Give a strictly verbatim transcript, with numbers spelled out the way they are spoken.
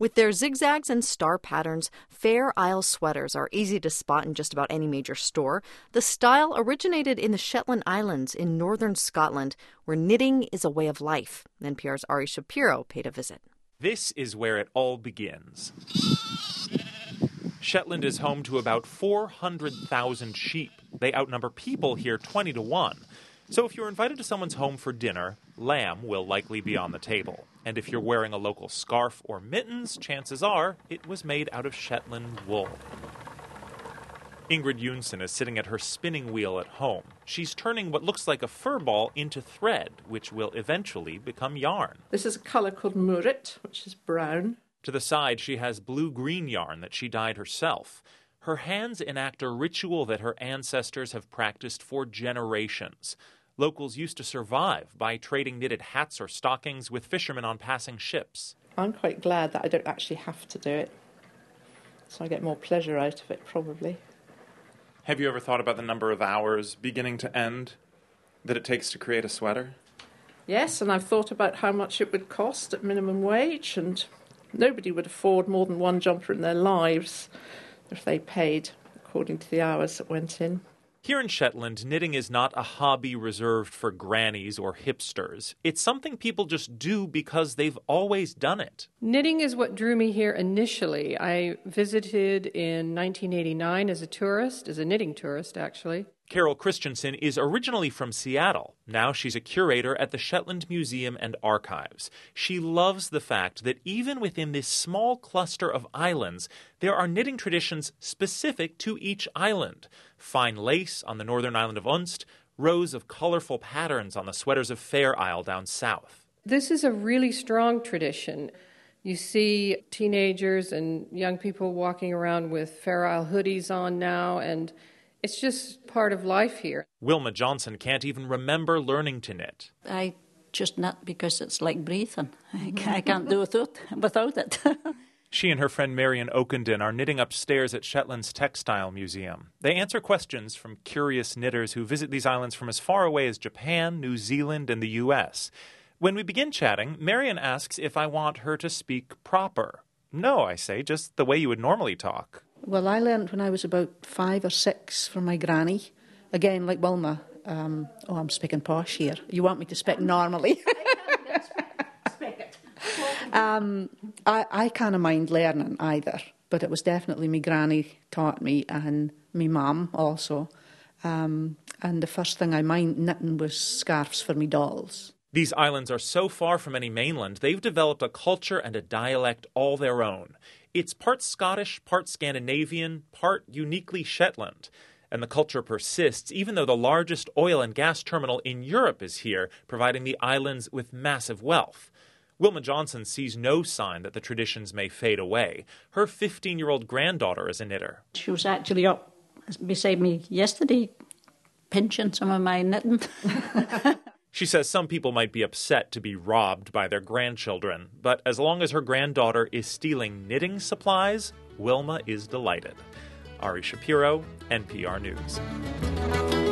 With their zigzags and star patterns, Fair Isle sweaters are easy to spot in just about any major store. The style originated in the Shetland Islands in northern Scotland, where knitting is a way of life. N P R's Ari Shapiro paid a visit. This is where it all begins. Shetland is home to about four hundred thousand sheep. They outnumber people here twenty to one. So if you're invited to someone's home for dinner, lamb will likely be on the table. And if you're wearing a local scarf or mittens, chances are it was made out of Shetland wool. Ingrid Junsen is sitting at her spinning wheel at home. She's turning what looks like a fur ball into thread, which will eventually become yarn. This is a colour called murret, which is brown. To the side, she has blue-green yarn that she dyed herself. Her hands enact a ritual that her ancestors have practiced for generations. Locals used to survive by trading knitted hats or stockings with fishermen on passing ships. I'm quite glad that I don't actually have to do it, so I get more pleasure out of it, probably. Have you ever thought about the number of hours, beginning to end, that it takes to create a sweater? Yes, and I've thought about how much it would cost at minimum wage, and nobody would afford more than one jumper in their lives if they paid according to the hours that went in. Here in Shetland, knitting is not a hobby reserved for grannies or hipsters. It's something people just do because they've always done it. Knitting is what drew me here initially. I visited in nineteen eighty-nine as a tourist, as a knitting tourist, actually. Carol Christensen is originally from Seattle. Now she's a curator at the Shetland Museum and Archives. She loves the fact that even within this small cluster of islands, there are knitting traditions specific to each island. Fine lace on the northern island of Unst, rows of colorful patterns on the sweaters of Fair Isle down south. This is a really strong tradition. You see teenagers and young people walking around with Fair Isle hoodies on now, and it's just part of life here. Wilma Johnson can't even remember learning to knit. I just knit because it's like breathing. I can't do it without it. She and her friend Marion Okenden are knitting upstairs at Shetland's Textile Museum. They answer questions from curious knitters who visit these islands from as far away as Japan, New Zealand, and the U S. When we begin chatting, Marion asks if I want her to speak proper. No, I say, just the way you would normally talk. Well, I learned when I was about five or six from my granny. Again, like Wilma. Um, oh, I'm speaking posh here. You want me to speak normally? um, I, I can't mind learning either, but it was definitely my granny taught me and my mum also. Um, and the first thing I mind knitting was scarves for me dolls. These islands are so far from any mainland, they've developed a culture and a dialect all their own. It's part Scottish, part Scandinavian, part uniquely Shetland. And the culture persists, even though the largest oil and gas terminal in Europe is here, providing the islands with massive wealth. Wilma Johnson sees no sign that the traditions may fade away. Her fifteen-year-old granddaughter is a knitter. She was actually up beside me yesterday, pinching some of my knitting. She says some people might be upset to be robbed by their grandchildren, but as long as her granddaughter is stealing knitting supplies, Wilma is delighted. Ari Shapiro, N P R News.